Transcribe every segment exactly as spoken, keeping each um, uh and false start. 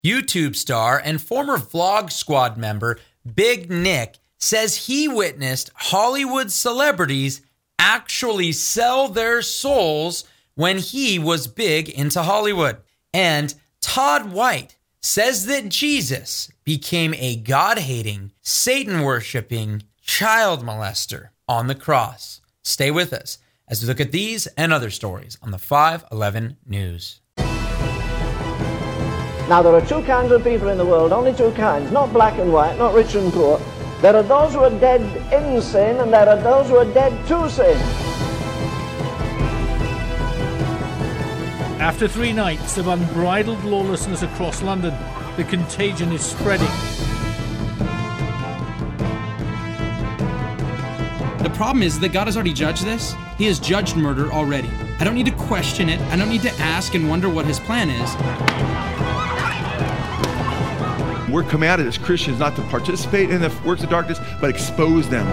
YouTube star and former Vlog Squad member Big Nick says he witnessed Hollywood celebrities actually sell their souls when he was big into Hollywood. And Todd White says that Jesus became a God-hating, Satan-worshiping child molester on the cross. Stay with us as we look at these and other stories on the five eleven News. Now, there are two kinds of people in the world, only two kinds, not black and white, not rich and poor. There are those who are dead in sin, and there are those who are dead to sin. After three nights of unbridled lawlessness across London, the contagion is spreading. The problem is that God has already judged this. He has judged murder already. I don't need to question it. I don't need to ask and wonder what his plan is. We're commanded as Christians not to participate in the works of darkness, but expose them.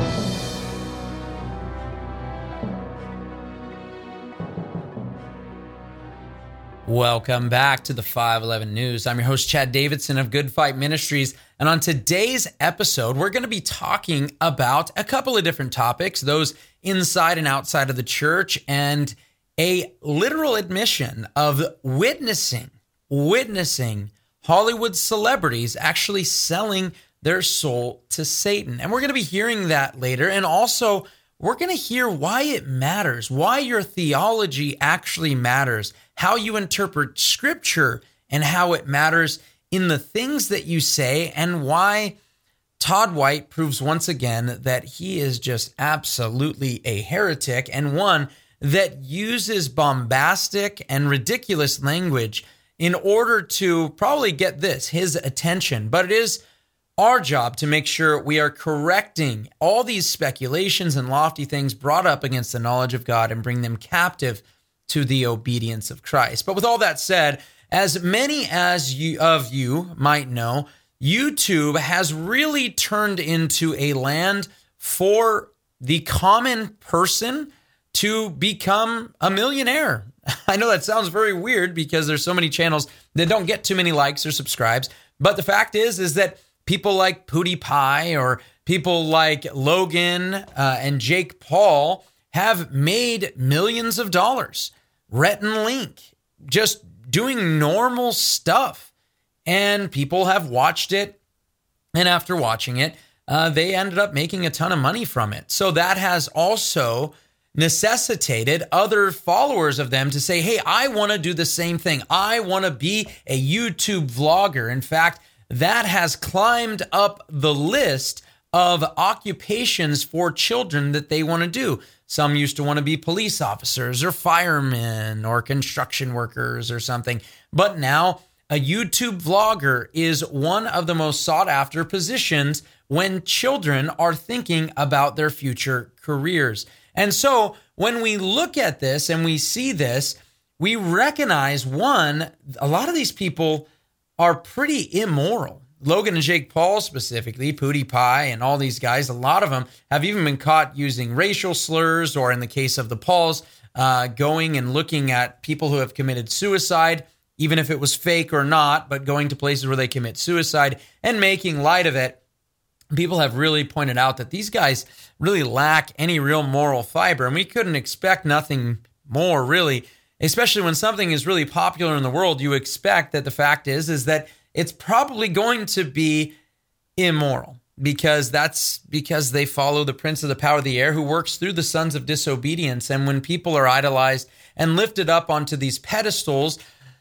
Welcome back to the five eleven News. I'm your host, Chad Davidson of Good Fight Ministries. And on today's episode, we're going to be talking about a couple of different topics, those inside and outside of the church, and a literal admission of witnessing, witnessing Hollywood celebrities actually selling their soul to Satan. And we're going to be hearing that later. And also, we're going to hear why it matters, why your theology actually matters, how you interpret scripture, and how it matters in the things that you say, and why Todd White proves once again that he is just absolutely a heretic and one that uses bombastic and ridiculous language in order to probably get this, his attention. But it is our job to make sure we are correcting all these speculations and lofty things brought up against the knowledge of God and bring them captive to the obedience of Christ. But with all that said, as many as you of you might know, YouTube has really turned into a land for the common person to become a millionaire. I know that sounds very weird because there's so many channels that don't get too many likes or subscribes. But the fact is, is that people like PewDiePie or people like Logan uh, and Jake Paul have made millions of dollars. Rhett and Link, just doing normal stuff. And people have watched it. And after watching it, uh, they ended up making a ton of money from it. So that has also necessitated other followers of them to say, hey, I want to do the same thing. I want to be a YouTube vlogger. In fact, that has climbed up the list of occupations for children that they want to do. Some used to want to be police officers or firemen or construction workers or something. But now a YouTube vlogger is one of the most sought after positions when children are thinking about their future careers. And so when we look at this and we see this, we recognize, one, a lot of these people are pretty immoral. Logan and Jake Paul specifically, PewDiePie and all these guys, a lot of them have even been caught using racial slurs, or in the case of the Pauls, uh, going and looking at people who have committed suicide, even if it was fake or not, but going to places where they commit suicide and making light of it. People have really pointed out that these guys really lack any real moral fiber, and we couldn't expect nothing more, really, especially when something is really popular in the world. You expect that the fact is, is that it's probably going to be immoral, because that's because they follow the prince of the power of the air who works through the sons of disobedience. And when people are idolized and lifted up onto these pedestals,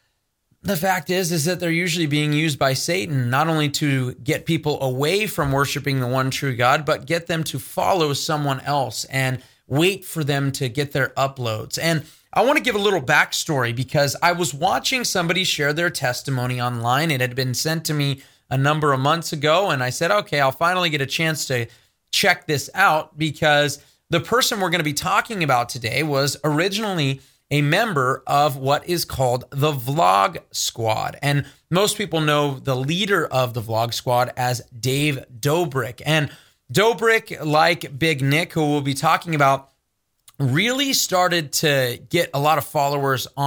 the fact is, is that they're usually being used by Satan, not only to get people away from worshiping the one true God, but get them to follow someone else and wait for them to get their uploads. And I want to give a little backstory, because I was watching somebody share their testimony online. It had been sent to me a number of months ago, and I said, okay, I'll finally get a chance to check this out, because the person we're going to be talking about today was originally a member of what is called the Vlog Squad. And most people know the leader of the Vlog Squad as Dave Dobrik. And Dobrik, like Big Nick, who we'll be talking about, really started to get a lot of followers on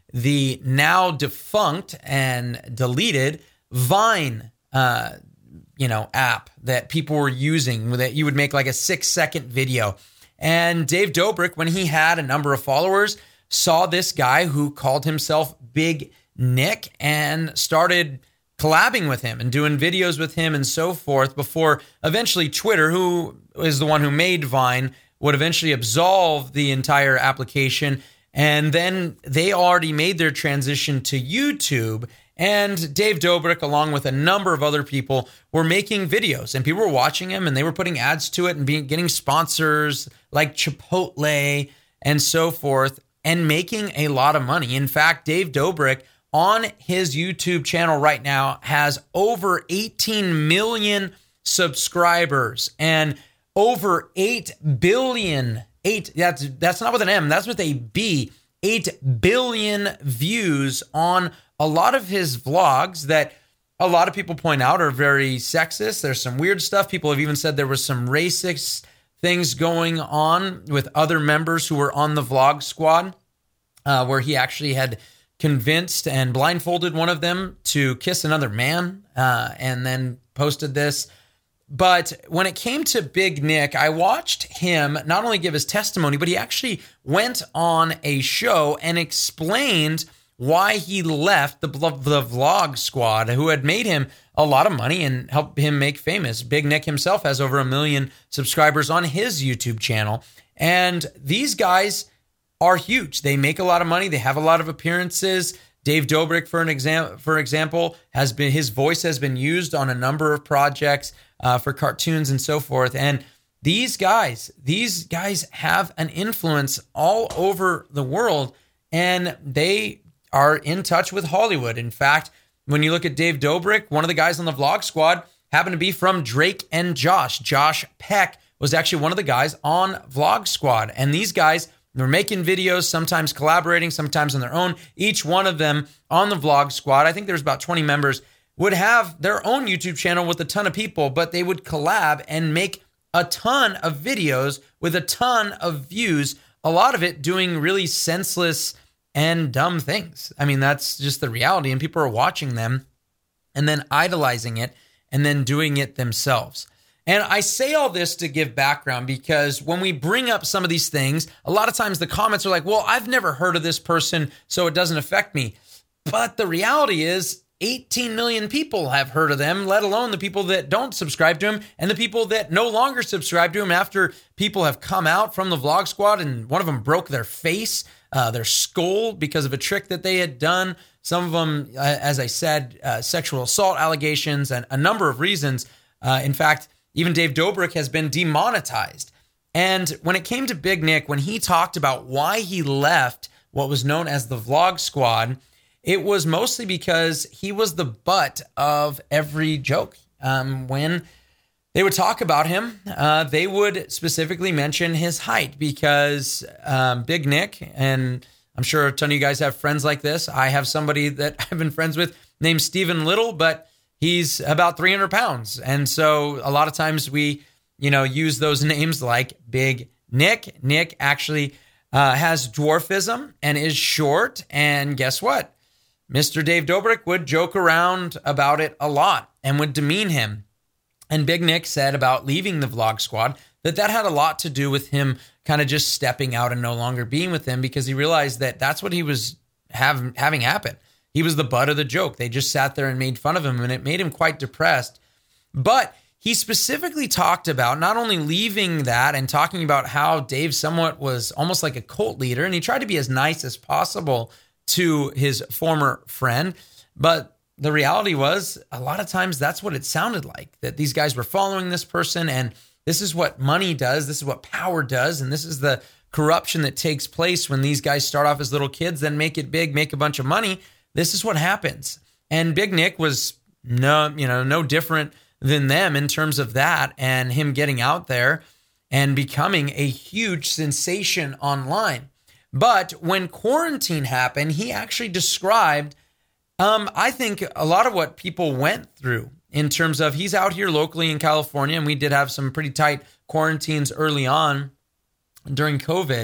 the now defunct and deleted Vine, uh, you know, app that people were using, that you would make like a six second video. And Dave Dobrik, when he had a number of followers, saw this guy who called himself Big Nick and started collabing with him and doing videos with him and so forth, before eventually Twitter, who is the one who made Vine, would eventually absolve the entire application. And then they already made their transition to YouTube. And Dave Dobrik, along with a number of other people, were making videos, and people were watching him, and they were putting ads to it and being, getting sponsors like Chipotle and so forth, and making a lot of money. In fact, Dave Dobrik on his YouTube channel right now has over eighteen million subscribers and over eight billion, eight, that's, that's not with an M, that's with a B, eight billion views on a lot of his vlogs that a lot of people point out are very sexist. There's some weird stuff. People have even said there was some racist things going on with other members who were on the vlog squad, uh, where he actually had convinced and blindfolded one of them to kiss another man, uh, and then posted this. But when it came to Big Nick, I watched him not only give his testimony, but he actually went on a show and explained why he left the, the vlog squad, who had made him a lot of money and helped him make famous. Big Nick himself has over a million subscribers on his YouTube channel. And these guys are huge. They make a lot of money. They have a lot of appearances. Dave Dobrik, for an example, for example, has been, his voice has been used on a number of projects uh, for cartoons and so forth. And these guys, these guys have an influence all over the world, and they are in touch with Hollywood. In fact, when you look at Dave Dobrik, one of the guys on the vlog squad happened to be from Drake and Josh. Josh Peck was actually one of the guys on Vlog Squad. And these guys were making videos, sometimes collaborating, sometimes on their own. Each one of them on the Vlog Squad, I think there's about twenty members, would have their own YouTube channel with a ton of people, but they would collab and make a ton of videos with a ton of views, a lot of it doing really senseless and dumb things. I mean, that's just the reality. And people are watching them and then idolizing it and then doing it themselves. And I say all this to give background, because when we bring up some of these things, a lot of times the comments are like, well, I've never heard of this person, so it doesn't affect me. But the reality is eighteen million people have heard of them, let alone the people that don't subscribe to him and the people that no longer subscribe to him after people have come out from the Vlog Squad and one of them broke their face, uh, their skull, because of a trick that they had done. Some of them, uh, as I said, uh, sexual assault allegations and a number of reasons. Uh, in fact, even Dave Dobrik has been demonetized. And when it came to Big Nick, when he talked about why he left what was known as the Vlog Squad, it was mostly because he was the butt of every joke. Um, when they would talk about him, uh, they would specifically mention his height, because um, Big Nick, and I'm sure a ton of you guys have friends like this. I have somebody that I've been friends with named Stephen Little, but he's about three hundred pounds. And so a lot of times we, you know, use those names like Big Nick. Nick actually uh, has dwarfism and is short. And guess what? Mister Dave Dobrik would joke around about it a lot and would demean him. And Big Nick said about leaving the Vlog Squad that that had a lot to do with him kind of just stepping out and no longer being with them, because he realized that that's what he was have, having happen. He was the butt of the joke. They just sat there and made fun of him, and it made him quite depressed. But he specifically talked about not only leaving that and talking about how Dave somewhat was almost like a cult leader, and he tried to be as nice as possible to his former friend. But the reality was, a lot of times that's what it sounded like, that these guys were following this person, and this is what money does. This is what power does. And this is the corruption that takes place when these guys start off as little kids, then make it big, make a bunch of money. This is what happens. And Big Nick was no, you know, no different than them in terms of that, and him getting out there and becoming a huge sensation online. But when quarantine happened, he actually described, um, I think, a lot of what people went through in terms of, he's out here locally in California, and we did have some pretty tight quarantines early on during COVID.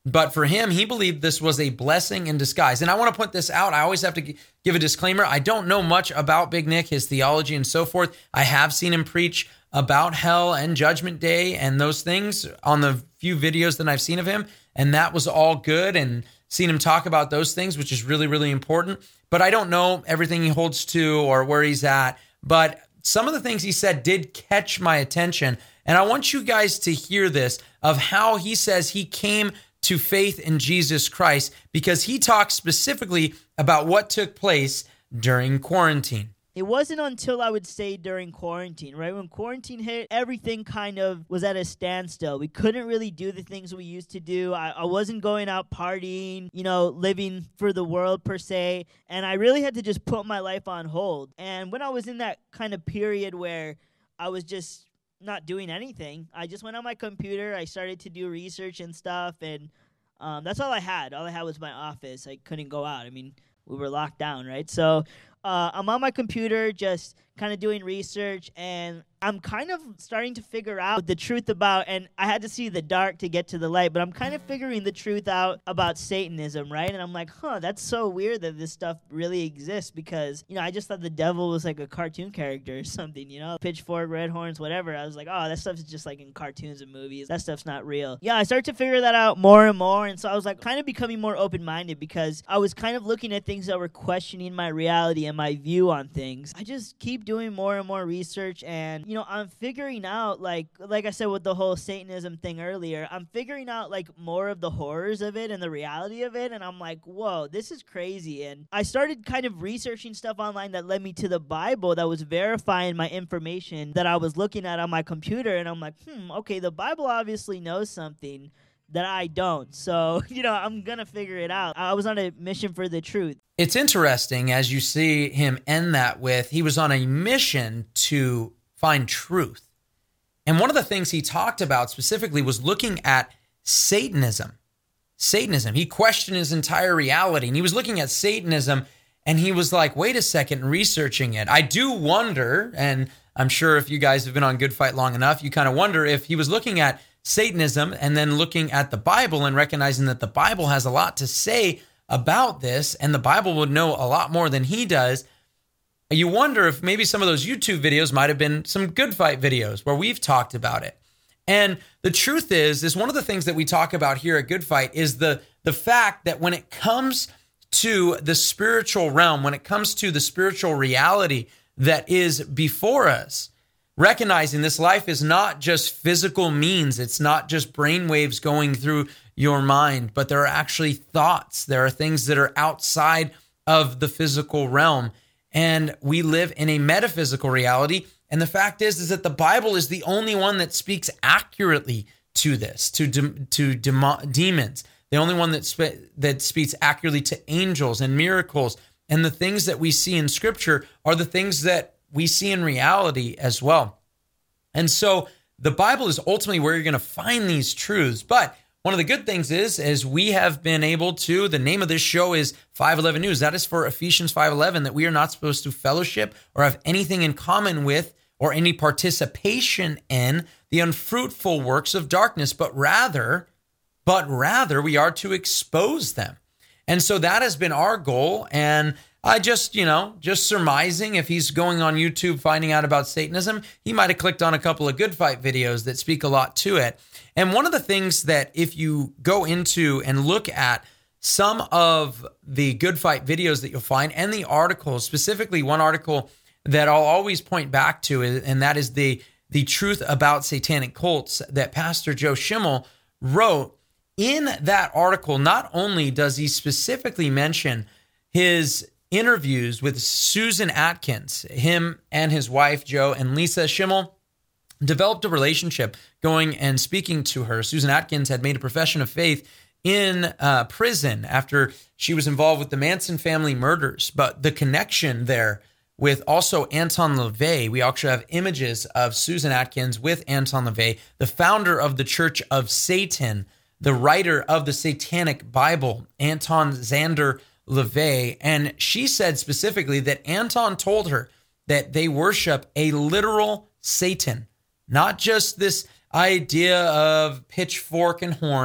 But for him, he believed this was a blessing in disguise. And I want to point this out. I always have to give a disclaimer. I don't know much about Big Nick, his theology and so forth. I have seen him preach about hell and Judgment Day and those things on the few videos that I've seen of him. And that was all good, and seen him talk about those things, which is really, really important. But I don't know everything he holds to or where he's at. But some of the things he said did catch my attention. And I want you guys to hear this of how he says he came to faith in Jesus Christ, because he talks specifically about what took place during quarantine. It wasn't until I would say during quarantine, right? When quarantine hit, everything kind of was at a standstill. We couldn't really do the things we used to do. I, I wasn't going out partying, you know, living for the world per se. And I really had to just put my life on hold. And when I was in that kind of period where I was just not doing anything, I just went on my computer. I started to do research and stuff. And um, that's all I had. All I had was my office. I couldn't go out. I mean, we were locked down, right? So Uh, I'm on my computer just kind of doing research, and I'm kind of starting to figure out the truth about, and I had to see the dark to get to the light, but I'm kind of figuring the truth out about Satanism, right? And I'm like, huh, that's so weird that this stuff really exists, because, you know, I just thought the devil was like a cartoon character or something, you know, Pitchfork, Red Horns, whatever. I was like, oh, that stuff's just like in cartoons and movies. That stuff's not real. Yeah, I started to figure that out more and more, and so I was like kind of becoming more open-minded, because I was kind of looking at things that were questioning my reality and my view on things. I just keep doing more and more research, and, you know, I'm figuring out, like, like I said with the whole Satanism thing earlier, I'm figuring out, like, more of the horrors of it and the reality of it, and I'm like, whoa, this is crazy. And I started kind of researching stuff online that led me to the Bible that was verifying my information that I was looking at on my computer, and I'm like, hmm, okay, the Bible obviously knows something that I don't. So, you know, I'm going to figure it out. I was on a mission for the truth. It's interesting as you see him end that with, he was on a mission to find truth. And one of the things he talked about specifically was looking at Satanism. Satanism. He questioned his entire reality, and he was looking at Satanism, and he was like, wait a second, researching it. I do wonder, and I'm sure if you guys have been on Good Fight long enough, you kind of wonder if he was looking at Satanism and then looking at the Bible and recognizing that the Bible has a lot to say about this, and the Bible would know a lot more than he does. You wonder if maybe some of those YouTube videos might have been some Good Fight videos where we've talked about it. And the truth is, is one of the things that we talk about here at Good Fight is the, the fact that when it comes to the spiritual realm, when it comes to the spiritual reality that is before us, recognizing this life is not just physical means, it's not just brainwaves going through your mind, but there are actually thoughts. There are things that are outside of the physical realm. And we live in a metaphysical reality. And the fact is, is that the Bible is the only one that speaks accurately to this, to de- to demo- demons. The only one that spe- that speaks accurately to angels and miracles. And the things that we see in Scripture are the things that we see in reality as well. And so the Bible is ultimately where you're going to find these truths. But one of the good things is, is we have been able to, the name of this show is five eleven News. That is for Ephesians five eleven, that we are not supposed to fellowship or have anything in common with or any participation in the unfruitful works of darkness, but rather, but rather we are to expose them. And so that has been our goal. And I just, you know, just surmising, if he's going on YouTube finding out about Satanism, he might have clicked on a couple of Good Fight videos that speak a lot to it. And one of the things that if you go into and look at some of the Good Fight videos that you'll find and the articles, specifically one article that I'll always point back to, and that is the, the truth about satanic cults that Pastor Joe Schimmel wrote. In that article, not only does he specifically mention his interviews with Susan Atkins, him and his wife, Joe, and Lisa Schimmel developed a relationship going and speaking to her. Susan Atkins had made a profession of faith in uh, prison after she was involved with the Manson family murders. But the connection there with also Anton LaVey, we actually have images of Susan Atkins with Anton LaVey, the founder of the Church of Satan, the writer of the Satanic Bible, Anton Szandor LaVey. And she said specifically that Anton told her that they worship a literal Satan, not just this idea of pitchfork and horns,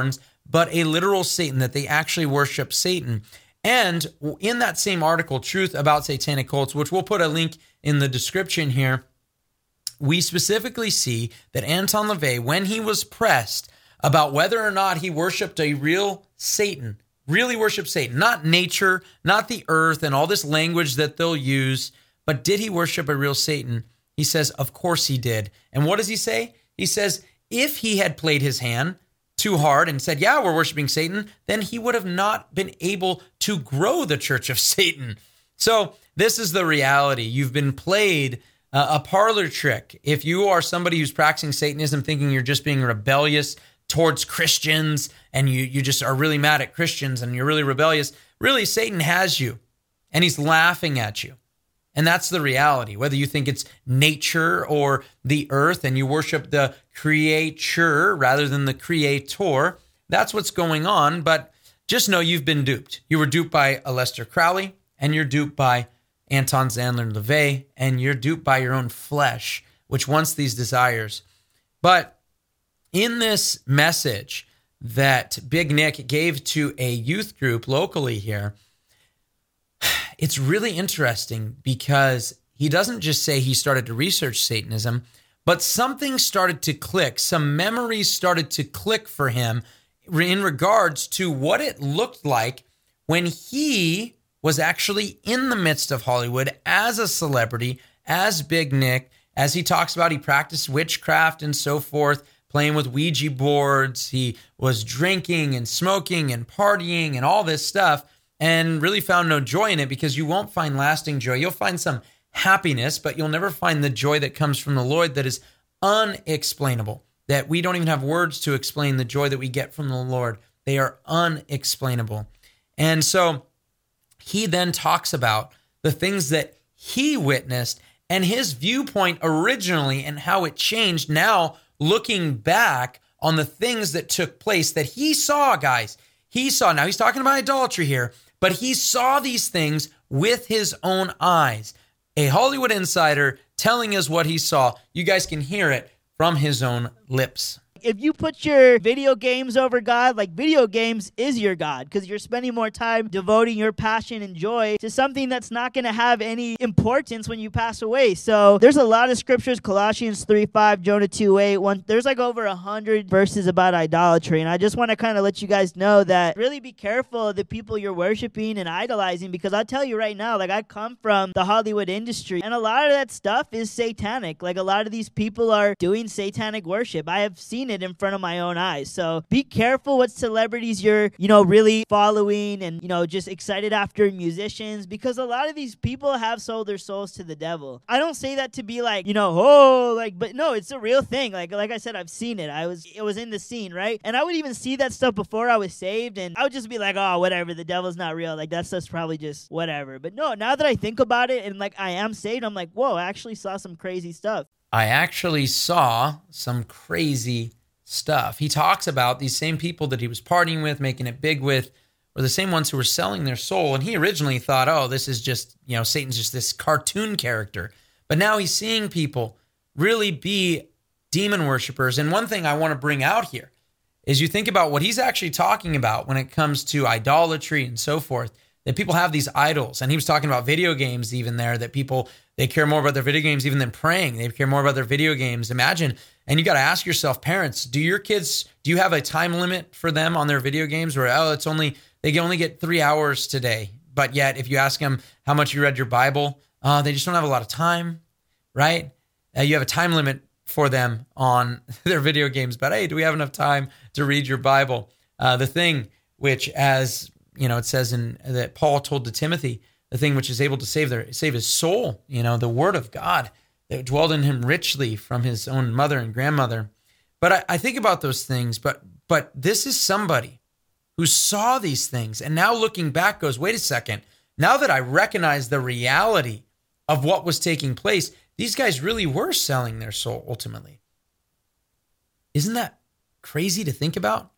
but a literal Satan, that they actually worship Satan. And in that same article, Truth About Satanic Cults, which we'll put a link in the description here, we specifically see that Anton LaVey, when he was pressed about whether or not he worshiped a real Satan, really worshiped Satan, not nature, not the earth and all this language that they'll use, but did he worship a real Satan? He says, of course he did. And what does he say? He says, if he had played his hand too hard and said, yeah, we're worshiping Satan, then he would have not been able to grow the Church of Satan. So this is the reality. You've been played uh, a parlor trick. If you are somebody who's practicing Satanism, thinking you're just being rebellious towards Christians and you, you just are really mad at Christians and you're really rebellious, really Satan has you and he's laughing at you. And that's the reality. Whether you think it's nature or the earth and you worship the creature rather than the creator, that's what's going on. But just know you've been duped. You were duped by Aleister Crowley, and you're duped by Anton Szandler LaVey, and you're duped by your own flesh, which wants these desires. But in this message that Big Nick gave to a youth group locally here, it's really interesting because he doesn't just say he started to research Satanism, but something started to click. Some memories started to click for him in regards to what it looked like when he was actually in the midst of Hollywood as a celebrity, as Big Nick, as he talks about he practiced witchcraft and so forth, playing with Ouija boards. He was drinking and smoking and partying and all this stuff, and really found no joy in it, because you won't find lasting joy. You'll find some happiness, but you'll never find the joy that comes from the Lord that is unexplainable, that we don't even have words to explain the joy that we get from the Lord. They are unexplainable. And so he then talks about the things that he witnessed and his viewpoint originally and how it changed now, looking back on the things that took place that he saw, guys. He saw, now he's talking about idolatry here, but he saw these things with his own eyes. A Hollywood insider telling us what he saw. You guys can hear it from his own lips. If you put your video games over God, like video games is your God, because you're spending more time devoting your passion and joy to something that's not going to have any importance when you pass away. So there's a lot of scriptures, Colossians three five, Jonah two eight, one, there's like over a hundred verses about idolatry. And I just want to kind of let you guys know that really be careful of the people you're worshiping and idolizing, because I'll tell you right now, like I come from the Hollywood industry and a lot of that stuff is satanic. Like a lot of these people are doing satanic worship. I have seen it in front of my own eyes. So be careful what celebrities you're, you know, really following and, you know, just excited after musicians, because a lot of these people have sold their souls to the devil. I don't say that to be like, you know, oh, like, but no, it's a real thing. Like, like I said, I've seen it. I was, it was in the scene, right? And I would even see that stuff before I was saved, and I would just be like, oh, whatever, the devil's not real. Like that stuff's probably just whatever. But no, now that I think about it and like I am saved, I'm like, whoa, I actually saw some crazy stuff. I actually saw some crazy stuff. He talks about these same people that he was partying with, making it big with, were the same ones who were selling their soul. And he originally thought, oh, this is just, you know, Satan's just this cartoon character. But now he's seeing people really be demon worshipers. And one thing I want to bring out here is you think about what he's actually talking about when it comes to idolatry and so forth, that people have these idols. And he was talking about video games even there, that people, they care more about their video games even than praying. They care more about their video games. Imagine, and you got to ask yourself, parents, do your kids, do you have a time limit for them on their video games where, oh, it's only, they can only get three hours today. But yet, if you ask them how much you read your Bible, uh, they just don't have a lot of time, right? Uh, you have a time limit for them on their video games, but hey, do we have enough time to read your Bible? Uh, the thing which, as you know, it says in that Paul told to Timothy, the thing which is able to save their save his soul, you know, the word of God that dwelled in him richly from his own mother and grandmother. But I, I think about those things, but but this is somebody who saw these things and now looking back goes, wait a second, now that I recognize the reality of what was taking place, these guys really were selling their soul ultimately. Isn't that crazy to think about?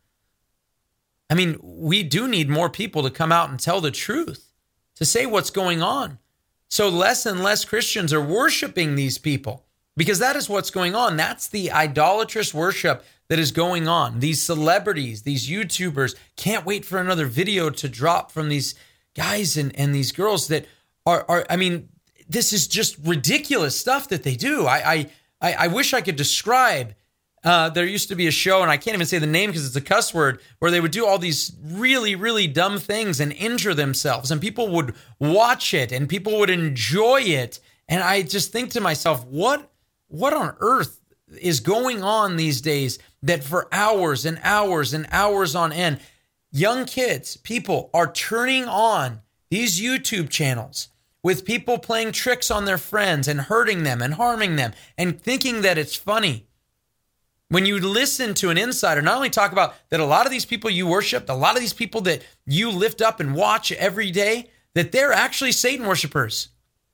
I mean, we do need more people to come out and tell the truth, to say what's going on. So less and less Christians are worshiping these people Because that is what's going on. That's the idolatrous worship that is going on. These celebrities, these YouTubers can't wait for another video to drop from these guys and, and these girls that are, are, I mean, this is just ridiculous stuff that they do. I I, I wish I could describe. Uh, there used to be a show, and I can't even say the name because it's a cuss word, where they would do all these really, really dumb things and injure themselves, and people would watch it, and people would enjoy it. And I just think to myself, what, what on earth is going on these days that for hours and hours and hours on end, young kids, people are turning on these YouTube channels with people playing tricks on their friends and hurting them and harming them and thinking that it's funny. When you listen to an insider not only talk about that a lot of these people you worship, a lot of these people that you lift up and watch every day, that they're actually Satan worshipers.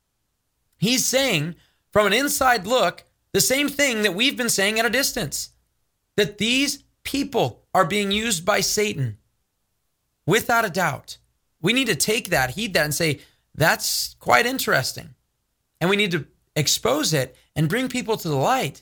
He's saying from an inside look, the same thing that we've been saying at a distance, that these people are being used by Satan. Without a doubt. We need to take that, heed that, and say, that's quite interesting. And we need to expose it and bring people to the light.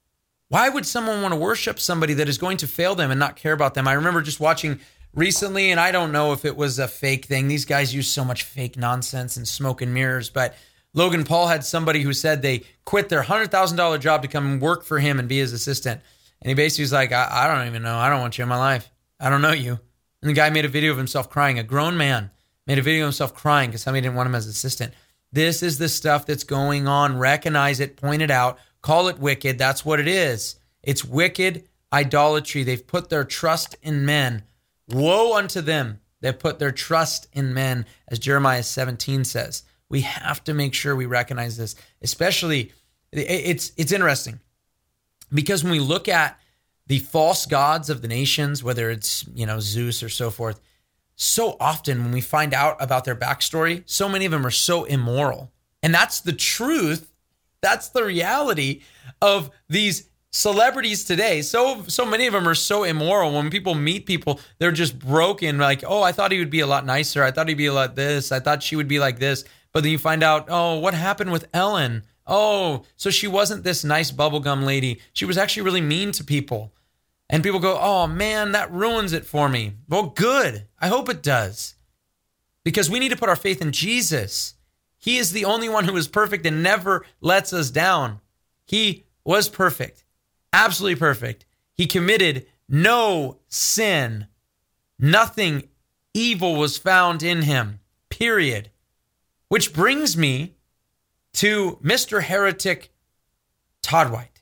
Why would someone want to worship somebody that is going to fail them and not care about them? I remember just watching recently, and I don't know if it was a fake thing. These guys use so much fake nonsense and smoke and mirrors, but Logan Paul had somebody who said they quit their one hundred thousand dollars job to come work for him and be his assistant. And he basically was like, I, I don't even know. I don't want you in my life. I don't know you. And the guy made a video of himself crying. A grown man made a video of himself crying because somebody didn't want him as assistant. This is the stuff that's going on. Recognize it, point it out, call it wicked. That's what it is. It's wicked idolatry. They've put their trust in men. Woe unto them that put their trust in men, as Jeremiah seventeen says. We have to make sure we recognize this, especially, it's it's interesting because when we look at the false gods of the nations, whether it's, you know, Zeus or so forth, so often when we find out about their backstory, so many of them are so immoral. And that's the truth. That's the reality of these celebrities today. So, so many of them are so immoral. When people meet people, they're just broken. Like, oh, I thought he would be a lot nicer. I thought he'd be like this. I thought she would be like this. But then you find out, oh, what happened with Ellen? Oh, so she wasn't this nice bubblegum lady. She was actually really mean to people. And people go, oh man, that ruins it for me. Well, good. I hope it does. Because we need to put our faith in Jesus. He is the only one who is perfect and never lets us down. He was perfect. Absolutely perfect. He committed no sin. Nothing evil was found in him. Period. Which brings me to Mister Heretic Todd White.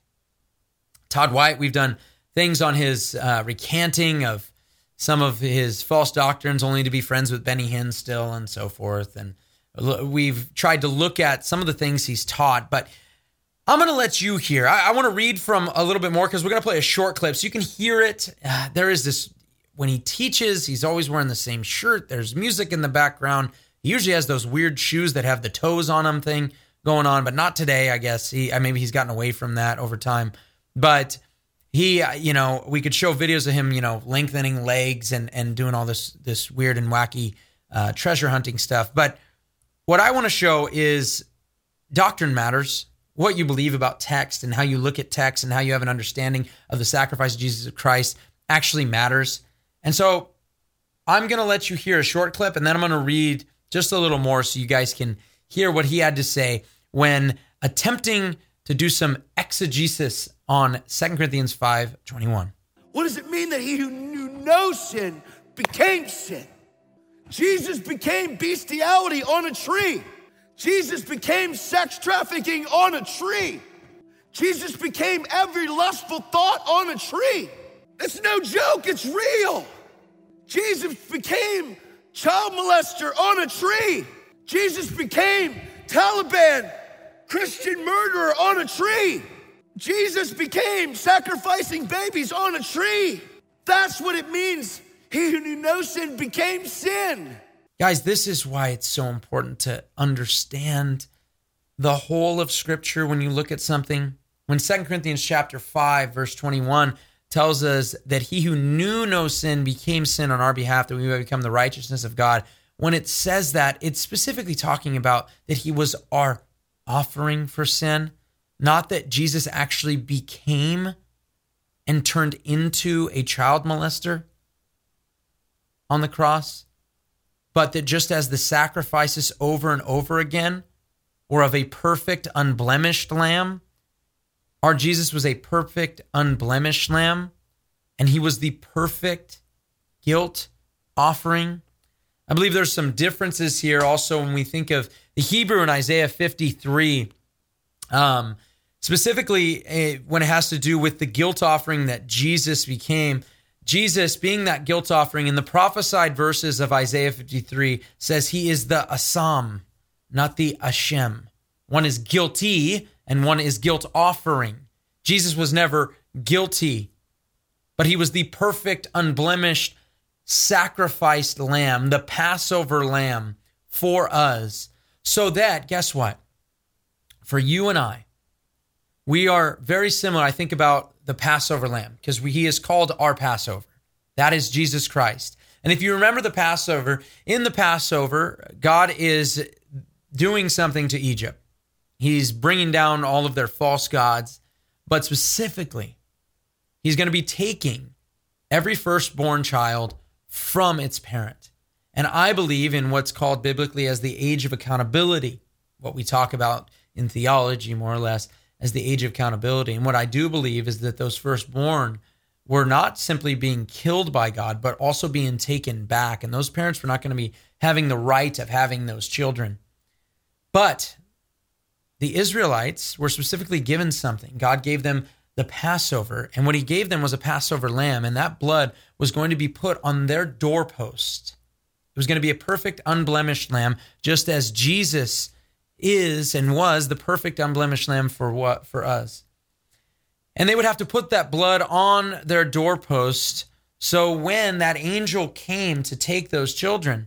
Todd White, we've done things on his uh, recanting of some of his false doctrines, only to be friends with Benny Hinn still and so forth. And we've tried to look at some of the things he's taught, but I'm going to let you hear. I, I want to read from a little bit more because we're going to play a short clip so you can hear it. Uh, there is this, when he teaches, he's always wearing the same shirt. There's music in the background. He usually has those weird shoes that have the toes on them thing going on, but not today, I guess. He Maybe he's gotten away from that over time. But he, you know, we could show videos of him, you know, lengthening legs and, and doing all this, this weird and wacky uh, treasure hunting stuff. But what I want to show is doctrine matters. What you believe about text and how you look at text and how you have an understanding of the sacrifice of Jesus Christ actually matters. And so I'm going to let you hear a short clip, and then I'm going to read just a little more so you guys can hear what he had to say when attempting to do some exegesis on Second Corinthians five twenty-one. What does it mean that he who knew no sin became sin? Jesus became bestiality on a tree. Jesus became sex trafficking on a tree. Jesus became every lustful thought on a tree. It's no joke, it's real. Jesus became child molester on a tree. Jesus became Taliban Christian murderer on a tree. Jesus became sacrificing babies on a tree. That's what it means. He who knew no sin became sin. Guys, this is why it's so important to understand the whole of Scripture when you look at something. When Second Corinthians chapter five, verse twenty-one tells us that he who knew no sin became sin on our behalf, that we may become the righteousness of God. When it says that, it's specifically talking about that he was our offering for sin. not that Jesus actually became and turned into a child molester on the cross, but that just as the sacrifices over and over again were of a perfect, unblemished lamb, our Jesus was a perfect, unblemished lamb, and he was the perfect guilt offering. I believe there's some differences here also when we think of the Hebrew in Isaiah fifty-three, um, specifically uh, when it has to do with the guilt offering that Jesus became. Jesus, being that guilt offering, in the prophesied verses of Isaiah fifty-three, says he is the Asam, not the Ashem. One is guilty and one is guilt offering. Jesus was never guilty, but he was the perfect, unblemished, sacrificed lamb, the Passover lamb for us. So that, guess what? For you and I, we are very similar. I think about the Passover lamb because he is called our Passover. That is Jesus Christ. And if you remember the Passover, in the Passover, God is doing something to Egypt. He's bringing down all of their false gods, but specifically, he's going to be taking every firstborn child from its parent. And I believe in what's called biblically as the age of accountability, what we talk about in theology more or less as the age of accountability. And what I do believe is that those firstborn were not simply being killed by God, but also being taken back. And those parents were not going to be having the right of having those children. But the Israelites were specifically given something. God gave them the Passover, and what he gave them was a Passover lamb, and that blood was going to be put on their doorpost. It was going to be a perfect, unblemished lamb, just as Jesus is and was the perfect, unblemished lamb for what for us. And they would have to put that blood on their doorpost, so when that angel came to take those children,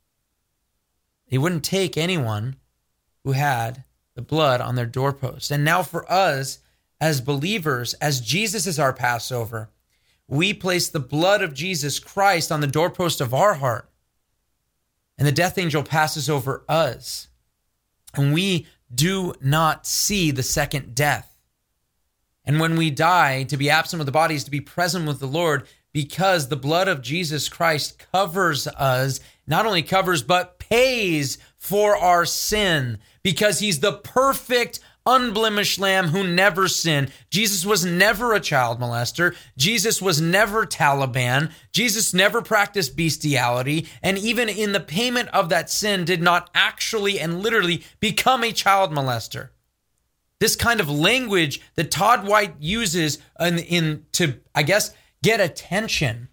he wouldn't take anyone who had the blood on their doorpost. And now for us, as believers, as Jesus is our Passover, we place the blood of Jesus Christ on the doorpost of our heart. And the death angel passes over us. And we do not see the second death. And when we die, to be absent with the body is to be present with the Lord, because the blood of Jesus Christ covers us, not only covers, but pays for our sin, because he's the perfect, unblemished lamb who never sinned. Jesus was never a child molester. Jesus was never Taliban. Jesus never practiced bestiality. And even in the payment of that sin, did not actually and literally become a child molester. This kind of language that Todd White uses in, in to, I guess, get attention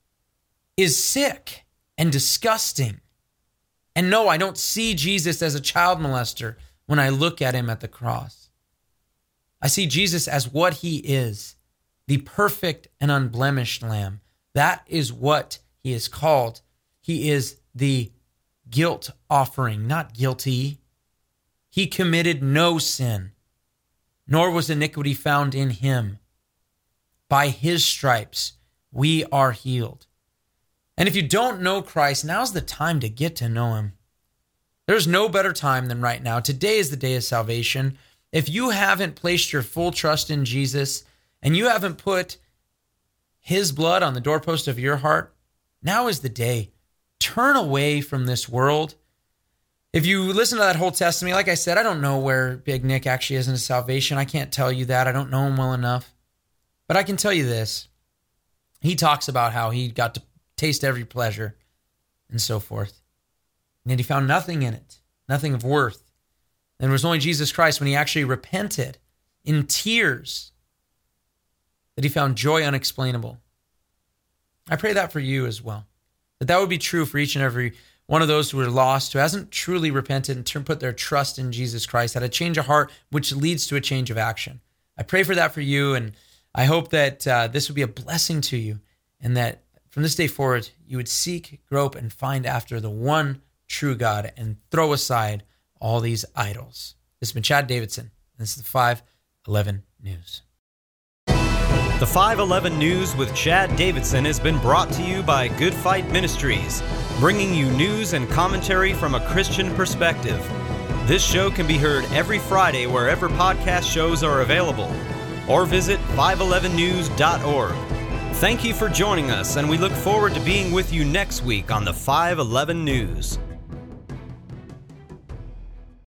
is sick and disgusting. And no, I don't see Jesus as a child molester when I look at him at the cross. I see Jesus as what he is, the perfect and unblemished lamb. That is what he is called. He is the guilt offering, not guilty. He committed no sin, nor was iniquity found in him. By his stripes, we are healed. And if you don't know Christ, now's the time to get to know him. There's no better time than right now. Today is the day of salvation. If you haven't placed your full trust in Jesus and you haven't put his blood on the doorpost of your heart, now is the day. Turn away from this world. If you listen to that whole testimony, like I said, I don't know where Big Nick actually is in his salvation. I can't tell you that. I don't know him well enough. But I can tell you this. He talks about how he got to taste every pleasure and so forth. And yet he found nothing in it, nothing of worth. And it was only Jesus Christ, when he actually repented in tears, that he found joy unexplainable. I pray that for you as well, that that would be true for each and every one of those who are lost, who hasn't truly repented and put their trust in Jesus Christ, had a change of heart, which leads to a change of action. I pray for that for you, and I hope that uh, this would be a blessing to you, and that from this day forward, you would seek, grope, and find after the one true God and throw aside all these idols. This has been Chad Davidson, and this is the five eleven News. The five eleven News with Chad Davidson has been brought to you by Good Fight Ministries, bringing you news and commentary from a Christian perspective. This show can be heard every Friday wherever podcast shows are available, or visit five eleven news dot org. Thank you for joining us, and we look forward to being with you next week on the five eleven News.